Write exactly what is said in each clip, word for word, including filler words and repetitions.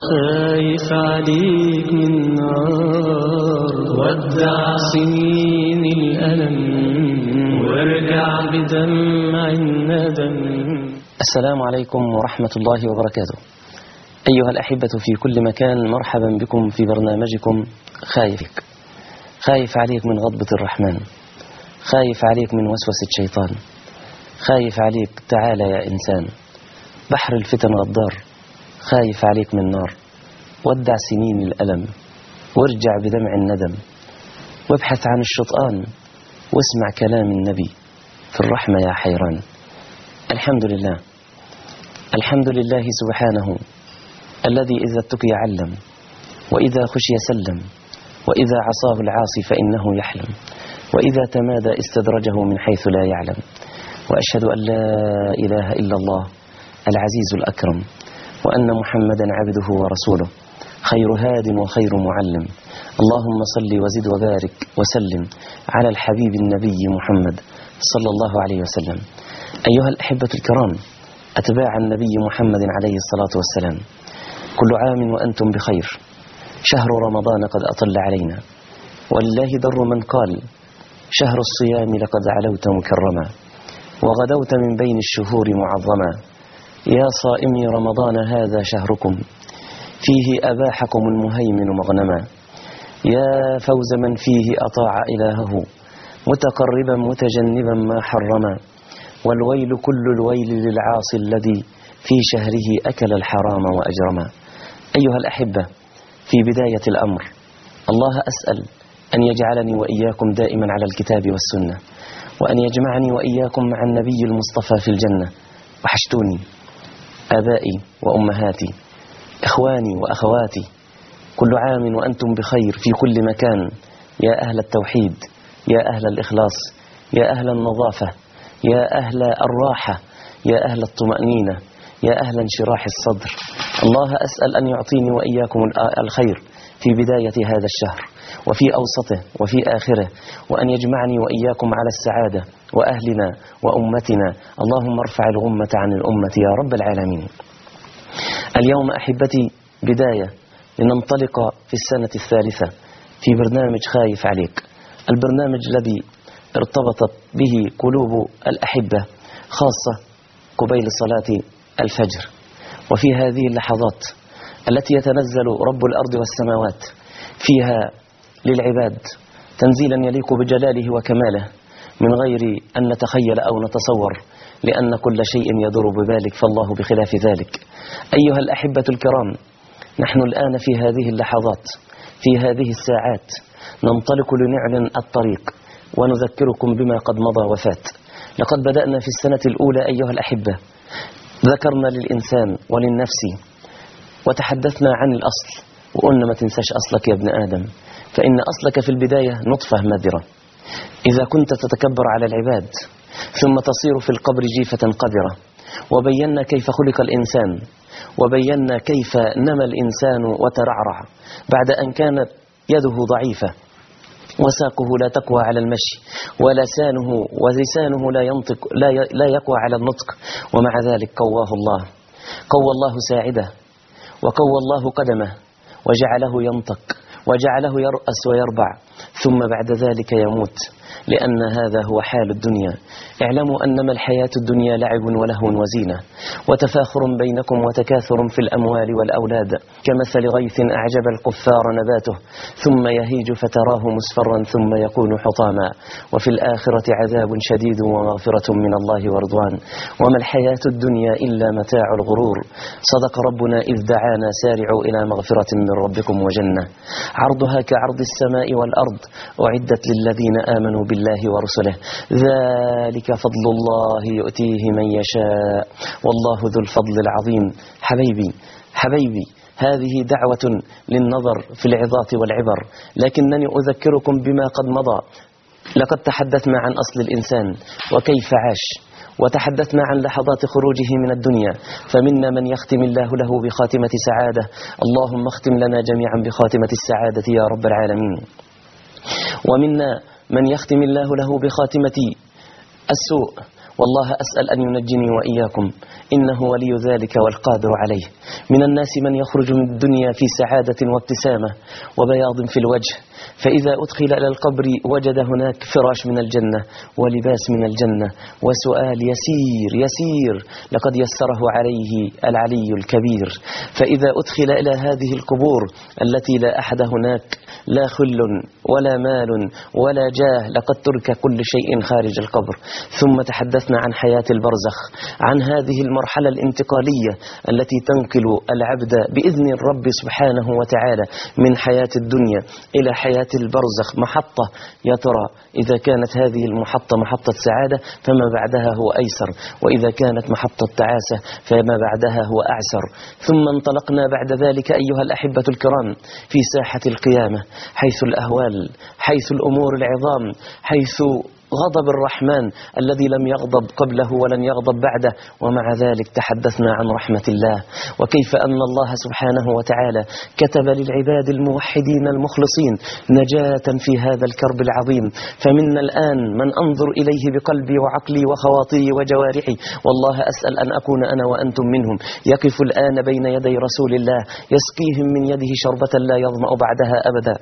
خايف عليك من نار ودع سنين الألم وارجع بدمع الندم. السلام عليكم ورحمة الله وبركاته. أيها الأحبة في كل مكان، مرحبا بكم في برنامجكم خايفك. خايف عليك من غضبة الرحمن، خايف عليك من وسوسة الشيطان، خايف عليك تعالى يا إنسان. بحر الفتن غدار، خايف عليك من نار. ودع سنين الألم وارجع بدمع الندم، وابحث عن الشيطان واسمع كلام النبي في الرحمة يا حيران. الحمد لله، الحمد لله سبحانه الذي إذا اتقي علم، وإذا خشي سلم، وإذا عصاه العاصي فإنه يحلم، وإذا تمادى استدرجه من حيث لا يعلم. وأشهد أن لا إله إلا الله العزيز الأكرم، وأن محمدا عبده ورسوله، خير هاد وخير معلم. اللهم صل وزد وبارك وسلم على الحبيب النبي محمد صلى الله عليه وسلم. أيها الأحبة الكرام، أتباع النبي محمد عليه الصلاة والسلام، كل عام وأنتم بخير. شهر رمضان قد أطل علينا، ولله در من قال شهر الصيام لقد علوت مكرما، وغدوت من بين الشهور معظما. يا صائمي رمضان هذا شهركم، فيه أباحكم المهيمن مغنما. يا فوز من فيه أطاع إلهه، متقربا متجنبا ما حرما. والويل كل الويل للعاصي الذي في شهره أكل الحرام وأجرما. أيها الأحبة، في بداية الأمر الله أسأل أن يجعلني وإياكم دائما على الكتاب والسنة، وأن يجمعني وإياكم مع النبي المصطفى في الجنة. وحشتوني آبائي وأمهاتي، إخواني وأخواتي، كل عام وأنتم بخير في كل مكان. يا أهل التوحيد، يا أهل الإخلاص، يا أهل النظافة، يا أهل الراحة، يا أهل الطمأنينة، يا أهل انشراح الصدر. الله أسأل أن يعطيني وإياكم الخير في بداية هذا الشهر، وفي أوسطه، وفي آخره، وأن يجمعني وإياكم على السعادة وأهلنا وأمتنا. اللهم ارفع الغمة عن الأمة يا رب العالمين. اليوم أحبتي بداية لننطلق في السنة الثالثة في برنامج خايف عليك، البرنامج الذي ارتبطت به قلوب الأحبة، خاصة قبيل صلاة الفجر، وفي هذه اللحظات التي يتنزل رب الأرض والسماوات فيها للعباد تنزيلا يليق بجلاله وكماله من غير أن نتخيل أو نتصور، لأن كل شيء يدور بذلك فالله بخلاف ذلك. أيها الأحبة الكرام، نحن الآن في هذه اللحظات، في هذه الساعات، ننطلق لنعلن الطريق ونذكركم بما قد مضى وفات. لقد بدأنا في السنة الأولى أيها الأحبة، ذكرنا للإنسان وللنفس وتحدثنا عن الأصل، وقلنا ما تنساش أصلك يا ابن آدم، فإن أصلك في البداية نطفة مذرة. إذا كنت تتكبر على العباد ثم تصير في القبر جيفة قذرة. وبينا كيف خلق الإنسان، وبينا كيف نمى الإنسان وترعرع بعد أن كانت يده ضعيفة وساقه لا تقوى على المشي، ولسانه ولسانه لا ينطق لا لا يقوى على النطق، ومع ذلك قواه الله، قوى الله ساعده، وقوى الله قدمه، وجعله ينطق، وجعله يرأس ويربع، ثم بعد ذلك يموت، لأن هذا هو حال الدنيا. اعلموا أنما الحياة الدنيا لعب ولهو وزينة، وتفاخر بينكم وتكاثر في الأموال والأولاد، كمثل غيث أعجب الكفار نباته ثم يهيج فتراه مصفرا ثم يكون حطاما، وفي الآخرة عذاب شديد ومغفرة من الله ورضوان، وما الحياة الدنيا إلا متاع الغرور. صدق ربنا إذ دعانا سارعوا إلى مغفرة من ربكم وجنة عرضها كعرض السماء والأرض، أعدت للذين آمنوا بالله ورسله، ذلك فضل الله يؤتيه من يشاء والله ذو الفضل العظيم. حبيبي حبيبي، هذه دعوة للنظر في العظات والعبر، لكنني أذكركم بما قد مضى. لقد تحدثنا عن أصل الإنسان وكيف عاش، وتحدثنا عن لحظات خروجه من الدنيا، فمنا من يختم الله له بخاتمة سعادة. اللهم اختم لنا جميعا بخاتمة السعادة يا رب العالمين. ومنا من يختم الله له بخاتمة السوء، والله أسأل أن ينجني وإياكم، إنه ولي ذلك والقادر عليه. من الناس من يخرج من الدنيا في سعادة وابتسامة وبياض في الوجه، فإذا أدخل إلى القبر وجد هناك فراش من الجنة ولباس من الجنة وسؤال يسير يسير لقد يسره عليه العلي الكبير. فإذا أدخل إلى هذه القبور التي لا أحد هناك، لا خل ولا مال ولا جاه، لقد ترك كل شيء خارج القبر. ثم تحدثنا عن حياة البرزخ، عن هذه المرحلة الانتقالية التي تنقل العبد بإذن الرب سبحانه وتعالى من حياة الدنيا إلى حياة البرزخ، محطة يا ترى إذا كانت هذه المحطة محطة سعادة فما بعدها هو أيسر، وإذا كانت محطة تعاسة فما بعدها هو أعسر. ثم انطلقنا بعد ذلك أيها الأحبة الكرام في ساحة القيامة، حيث الأهوال، حيث الأمور العظام، حيث غضب الرحمن الذي لم يغضب قبله ولن يغضب بعده. ومع ذلك تحدثنا عن رحمة الله، وكيف أن الله سبحانه وتعالى كتب للعباد الموحدين المخلصين نجاة في هذا الكرب العظيم. فمنا الآن من أنظر إليه بقلبي وعقلي وخواطري وجوارحي، والله أسأل أن أكون أنا وأنتم منهم، يقف الآن بين يدي رسول الله يسقيهم من يده شربة لا يظمأ بعدها أبدا.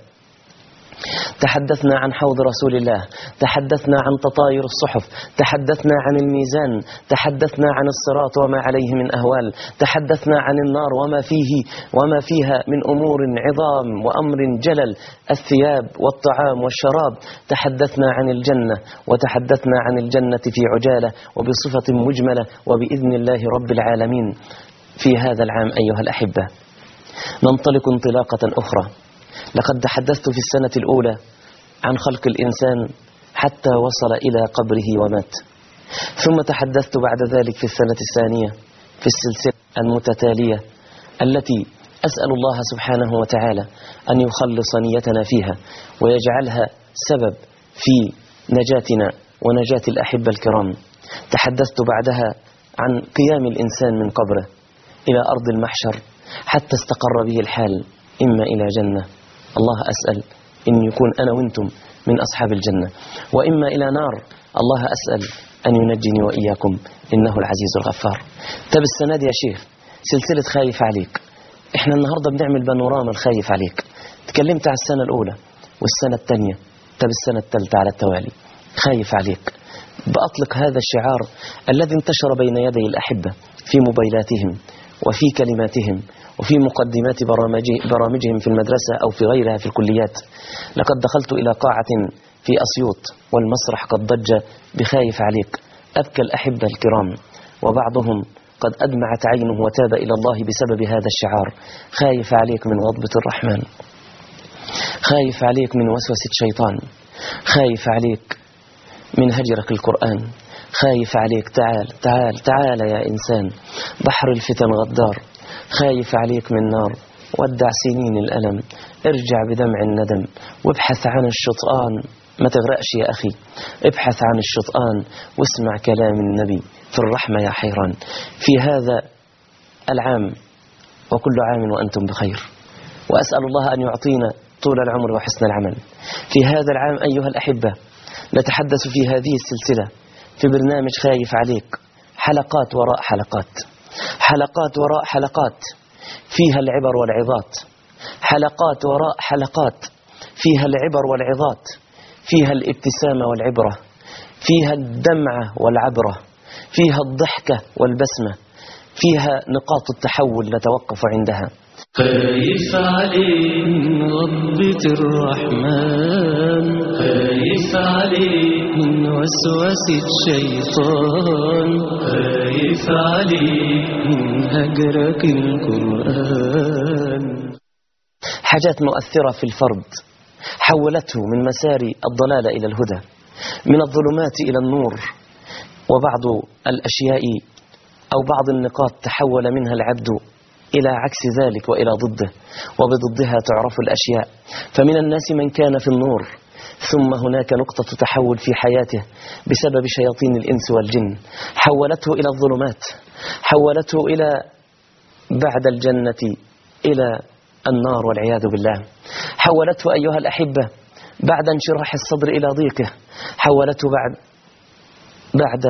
تحدثنا عن حوض رسول الله، تحدثنا عن تطاير الصحف، تحدثنا عن الميزان، تحدثنا عن الصراط وما عليه من أهوال، تحدثنا عن النار وما فيه وما فيها من أمور عظام وأمر جلل، الثياب والطعام والشراب. تحدثنا عن الجنة، وتحدثنا عن الجنة في عجالة وبصفة مجملة وبإذن الله رب العالمين في هذا العام. أيها الأحبة، ننطلق انطلاقة أخرى. لقد تحدثت في السنة الأولى عن خلق الإنسان حتى وصل إلى قبره ومات، ثم تحدثت بعد ذلك في السنة الثانية في السلسلة المتتالية التي أسأل الله سبحانه وتعالى أن يخلص نيتنا فيها ويجعلها سبب في نجاتنا ونجاة الأحبة الكرام. تحدثت بعدها عن قيام الإنسان من قبره إلى أرض المحشر حتى استقر به الحال، إما إلى جنة، الله أسأل إن يكون أنا وإنتم من أصحاب الجنة، وإما إلى نار، الله أسأل أن ينجني وإياكم إنه العزيز الغفار. طب السنة دي يا شيخ سلسلة خايف عليك، إحنا النهاردة بنعمل بانوراما الخايف عليك. تكلمت على السنة الأولى والسنة الثانية، طب السنة الثالثة على التوالي خايف عليك. بأطلق هذا الشعار الذي انتشر بين يدي الأحبة في موبايلاتهم وفي كلماتهم وفي مقدمات برامجهم في المدرسة أو في غيرها في الكليات. لقد دخلت إلى قاعة في أسيوط والمسرح قد ضج بخايف عليك. أبكى الأحبة الكرام، وبعضهم قد أدمعت عينه وتاب إلى الله بسبب هذا الشعار. خايف عليك من غضبة الرحمن، خايف عليك من وسوسة شيطان، خايف عليك من هجرك القرآن، خايف عليك تعال تعال تعال يا إنسان، بحر الفتن غدار، خايف عليك من نار، ودع سنين الألم، ارجع بدمع الندم وابحث عن الشطآن. ما تغرقش يا أخي، ابحث عن الشطآن واسمع كلام النبي في الرحمة يا حيران. في هذا العام وكل عام وأنتم بخير، وأسأل الله أن يعطينا طول العمر وحسن العمل. في هذا العام أيها الأحبة نتحدث في هذه السلسلة في برنامج خايف عليك، حلقات وراء حلقات، حلقات وراء حلقات فيها العبر والعظات، حلقات وراء حلقات فيها العبر والعظات، فيها الابتسامة والعبرة، فيها الدمعة والعبرة، فيها الضحكة والبسمة، فيها نقاط التحول نتوقف عندها. خايف عليك من غضبة الرحمن، خايف عليك من وسوسة الشيطان، خايف عليك من هجرك القرآن. حاجات مؤثرة في الفرد حولته من مسار الضلال إلى الهدى، من الظلمات إلى النور، وبعض الأشياء أو بعض النقاط تحول منها العبد إلى عكس ذلك وإلى ضده، وبضدها تعرف الأشياء. فمن الناس من كان في النور ثم هناك نقطة تحول في حياته بسبب شياطين الإنس والجن حولته إلى الظلمات، حولته إلى بعد الجنة إلى النار والعياذ بالله، حولته أيها الأحبة بعد انشراح الصدر إلى ضيقه، حولته بعد بعد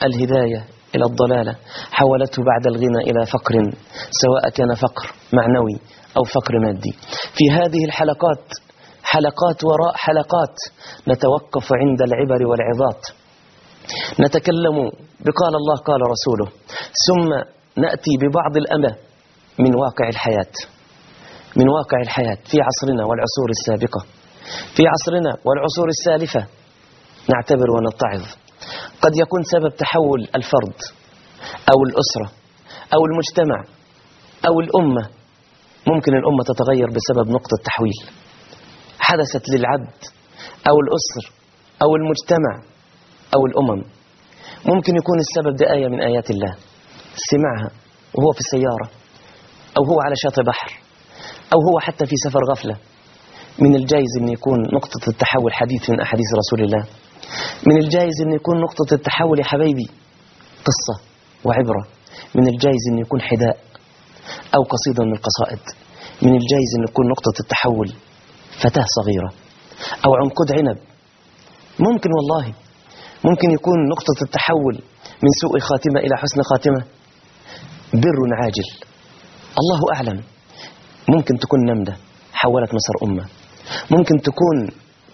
الهداية إلى الضلالة، حولته بعد الغنى إلى فقر، سواء كان فقر معنوي أو فقر مادي. في هذه الحلقات، حلقات وراء حلقات، نتوقف عند العبر والعظات، نتكلم بقال الله قال رسوله، ثم نأتي ببعض الأمة من واقع الحياة، من واقع الحياة في عصرنا والعصور السابقة، في عصرنا والعصور السالفة، نعتبر ونتعظ. قد يكون سبب تحول الفرد أو الأسرة أو المجتمع أو الأمة، ممكن الأمة تتغير بسبب نقطة تحويل حدثت للعبد أو الأسر أو المجتمع أو الأمم. ممكن يكون السبب ده آية من آيات الله سمعها وهو في السيارة، أو هو على شاطئ بحر، أو هو حتى في سفر غفلة. من الجائز أن يكون نقطة التحول حديث من أحاديث رسول الله، من الجائز أن يكون نقطة التحول يا حبايبي قصة وعبرة، من الجائز أن يكون حداء أو قصيدة من القصائد، من الجائز أن يكون نقطة التحول فتاة صغيرة أو عنقود عنب. ممكن والله ممكن يكون نقطة التحول من سوء خاتمة إلى حسن خاتمة بر عاجل، الله أعلم. ممكن تكون نملة حولت مسار أمة، ممكن تكون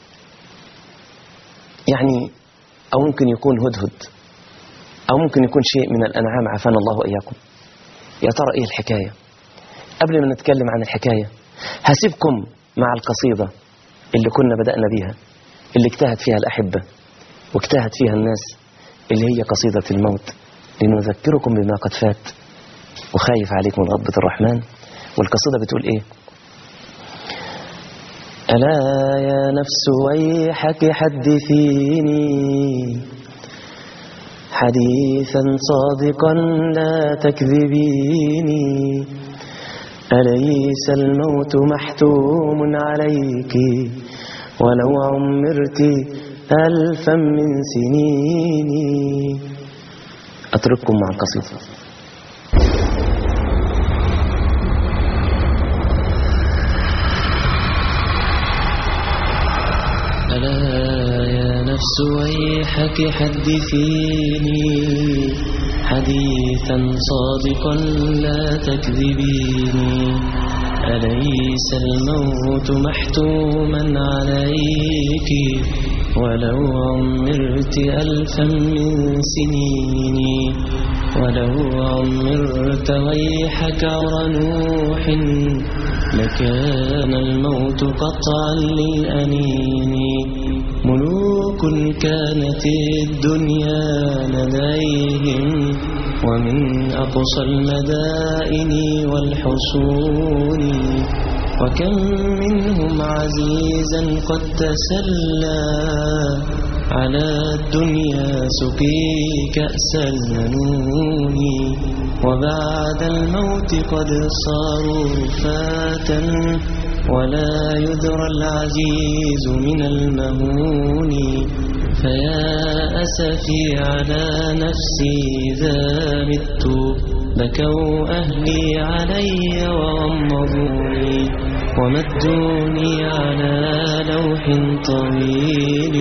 يعني أو ممكن يكون هدهد، أو ممكن يكون شيء من الأنعام عافانا الله وإياكم. يا ترى إيه الحكاية؟ قبل ما نتكلم عن الحكاية هسيبكم مع القصيدة اللي كنا بدأنا بيها، اللي اجتهد فيها الأحبة واجتهد فيها الناس، اللي هي قصيدة الموت، لنذكركم بما قد فات وخايف عليكم من غضبة الرحمن. والقصيدة بتقول إيه؟ ألا يا نفس ويحك حدثيني حديثا صادقا لا تكذبيني، أليس الموت محتوم عليك ولو عمرت ألفا من سنين. أترككم مع القصيدة. ألا يا نفس ويحك حدثيني حديثا صادقا لا تكذبيني، أليس الموت محتوما عليك ولو عمرت ألفا من سنين، ولو عمرت ويحك عمر نوح لكان الموت قطعا للأنين. ملوك كانت الدنيا لديهم ومن أقصى المدائن والحصون، وكم منهم عزيزا قد تسلى على الدنيا سقي كأس المنون، وبعد الموت قد صاروا رفاتا ولا يدرى العزيز من المهون. فيا أسفي على نفسي إذا مت بكوا أهلي علي وغمضوني، ومدوني على لوح طويل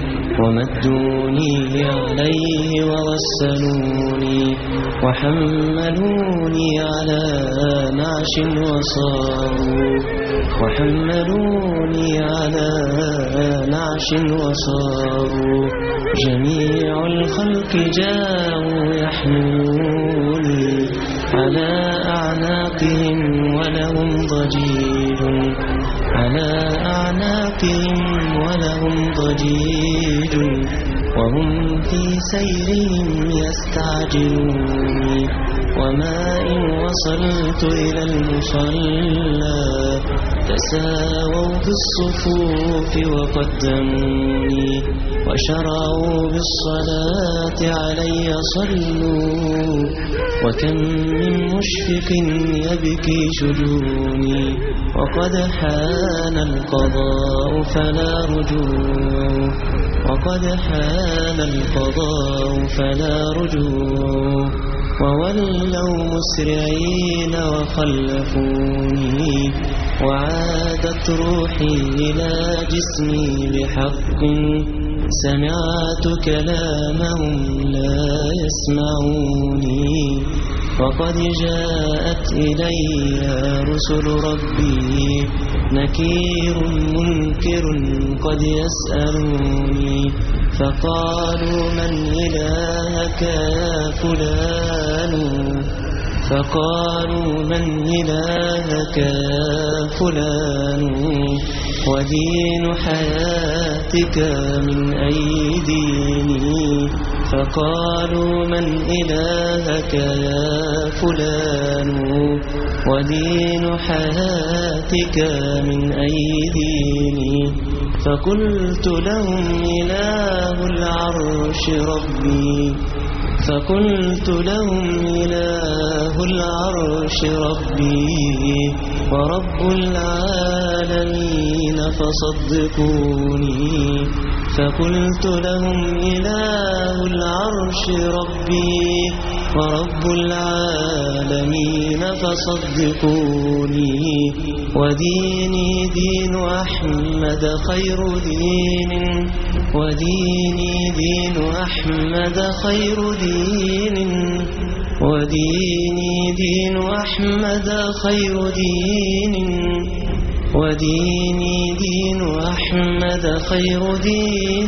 ومدوني عليه وغسلوني، وحملوني على نعش وصاروا وحملوني على نعش وصاروا جميع الخلق جاءوا يحملوني على أعناقهم ولهم ضجيج، على أعناقهم ولهم ضجيج، وهم في سيرهم يستعجلون. وما إن وصلت إلى المصلى تساووا في الصفوف وقدموني، وشرعوا بالصلاة علي صلوا، وكم من مشفق يبكي شجوني، وقد حان القضاء فلا رجوع، وقد حان القضاء فلا رجوع، وولوا مسرعين وخلفوني، وعادت روحي إلى جسمي بحق، سمعت كلامهم لا يسمعوني وقد جاءت إلي رسل ربي نكير منكر قد يسألوني فقالوا من إلهك يا فلان فقالوا من إلهك يا فلان ودين حياتك من أي ديني فقالوا من إلهك يا فلان ودين حياتك من أي ديني فقلت لهم إله العرش ربي فقلت لهم إله العرش ربي ورب العالمين فصدقوني فقلت لهم إله العرش ربي ورب العالمين فصدقوني وديني دين أحمد خير دين وديني دين أحمد خير دين وديني دين أحمد خير دين وديني دين أحمد خير دين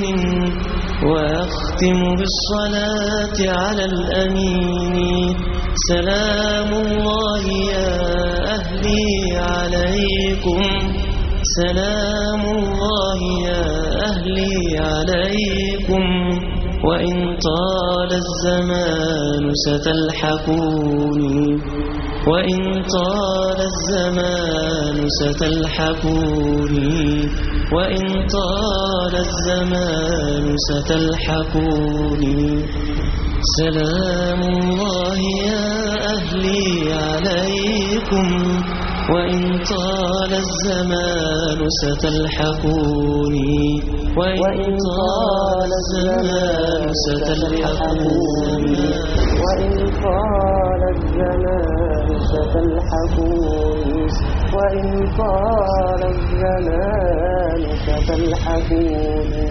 وأختم بالصلاة على الأمين سلام الله يا أهلي عليكم سلام الله يا أهلي عليكم وإن طال الزمان ستلحقوني وإن طال الزمان ستلحقوني وإن طال الزمان ستلحقوني سلام الله يا أهلي عليكم وإن طال الزمان ستلحقوني وإن طال الزمان ستلحقوني وإن طال الزمان ستلحقوني وإن طال الزمان ستلحقوني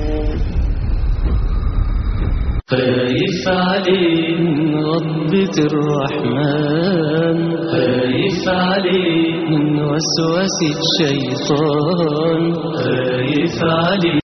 خايف عليه من غضبة الرحمن خايف عليه من وسوسة الشيطان خايف عليه